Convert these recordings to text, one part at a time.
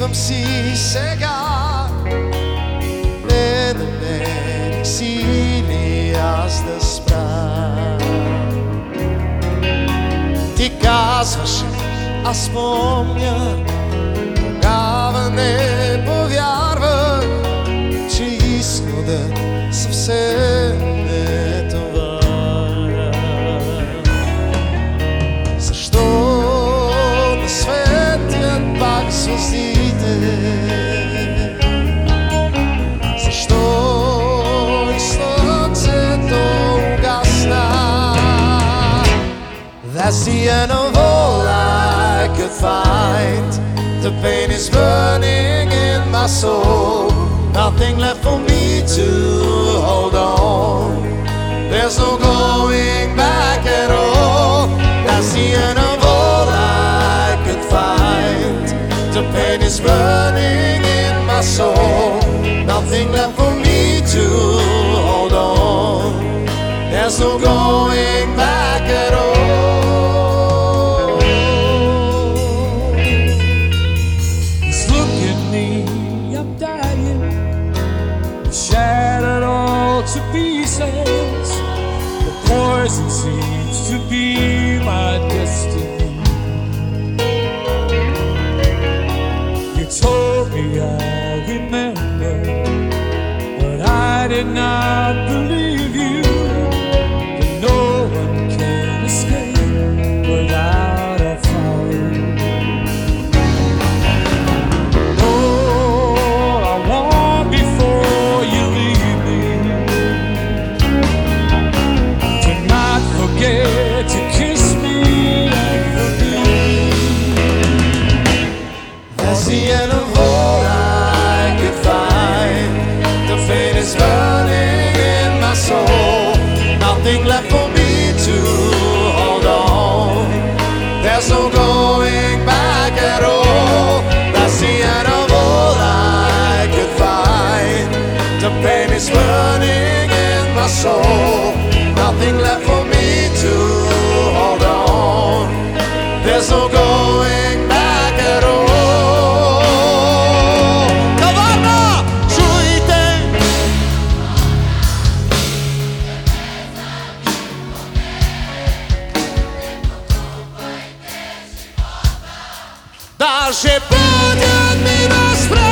идвам си сега. Не намерих сили аз да спра. Ти казваше, аз помня, тогава не повярвах, че изходът съвсем не е това. Защо не светят пак звездите? Защо и слънцето угасна? That's the end of all I could find. The pain is burning in my soul. Nothing left for me to hold on. There's no going back at all. That's the end of all I could find. The pain is burning in my soul. Nothing left for me to hold on. There's no going back at all. Shattered all to pieces. The poison seems to be my destiny. You told me I remember, but I did not believe you. That no one can escape without a fight. To kiss me and forgive. That's the end of all I could find. The pain is burning in my soul. Nothing left for me to hold on. There's no going back at all. That's the end of all I could find. The pain is burning in my soul. Nothing left for me to hold on. There's no going back at all. Tavarna, čujte! Даже пътят ми да спре.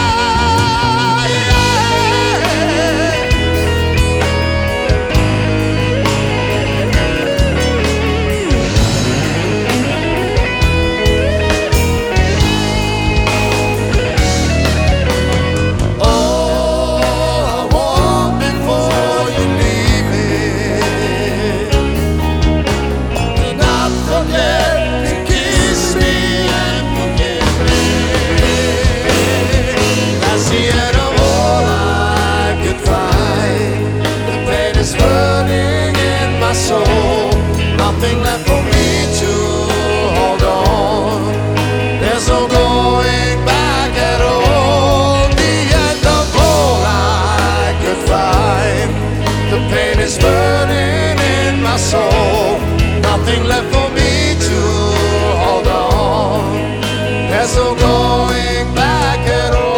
Nothing left for me to hold on. There's no going back at all. The end of all I could find. The pain is burning in my soul. Nothing left for me to hold on. There's no going back at all.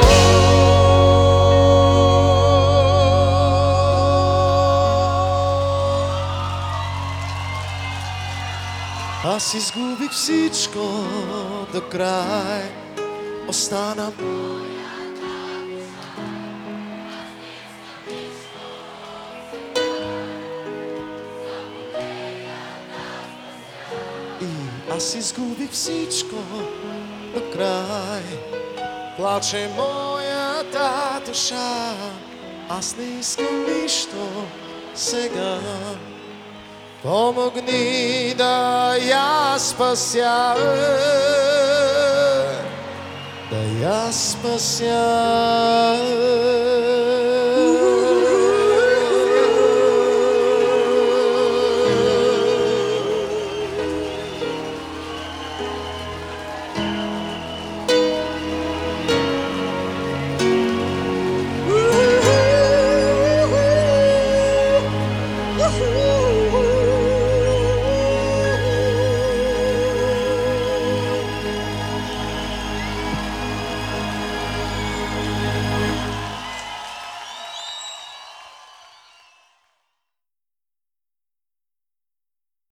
Аз изгубих всичко до край, остана и аз изгубих всичко до край. Плаче моята душа, аз не искам нищо сега. Помогни да я спася, да я спася.